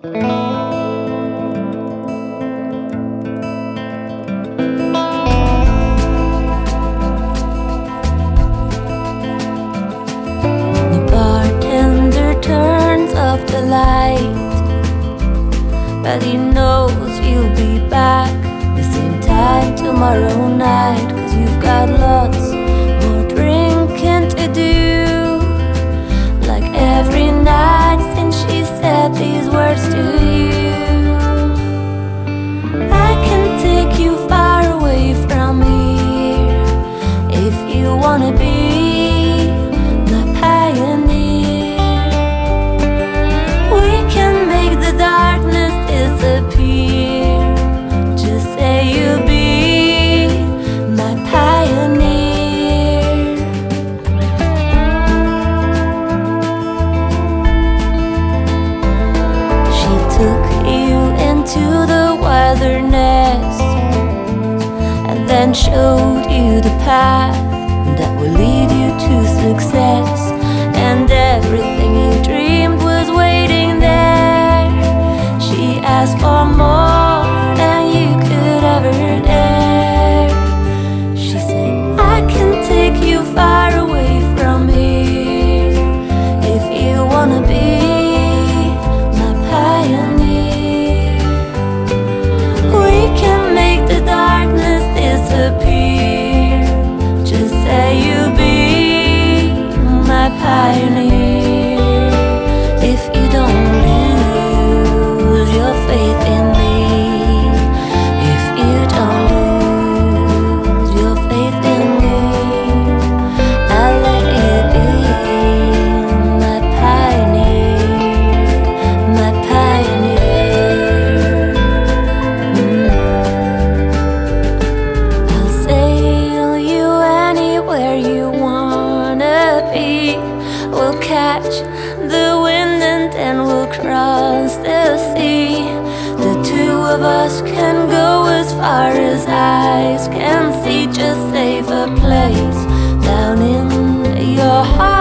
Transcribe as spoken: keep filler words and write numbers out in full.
The bartender turns off the light, but he knows you'll be back the same time tomorrow night, 'cause you've got lots more drinking to do. Like every night since she said these words to you, I can take you far away from here if you wanna be my pioneer. We can make the darkness disappear. Just say you'll be my pioneer. She took you into the wilderness and then showed you the path that will lead you to success. And everything you dreamed was waiting there. She asked for more than you could ever dare. She said, I can take you far away from here if you wanna be my pioneer. We can make the darkness disappear. Just say you'll be my pioneer. If you don't lose your faith in me, if you don't lose your faith in me, I'll let you be my pioneer, my pioneer. Mm. I'll sail you anywhere you wanna be. We'll catch the wind and then we'll cross the sea. The two of us can go as far as eyes can see. Just save a place down in your heart.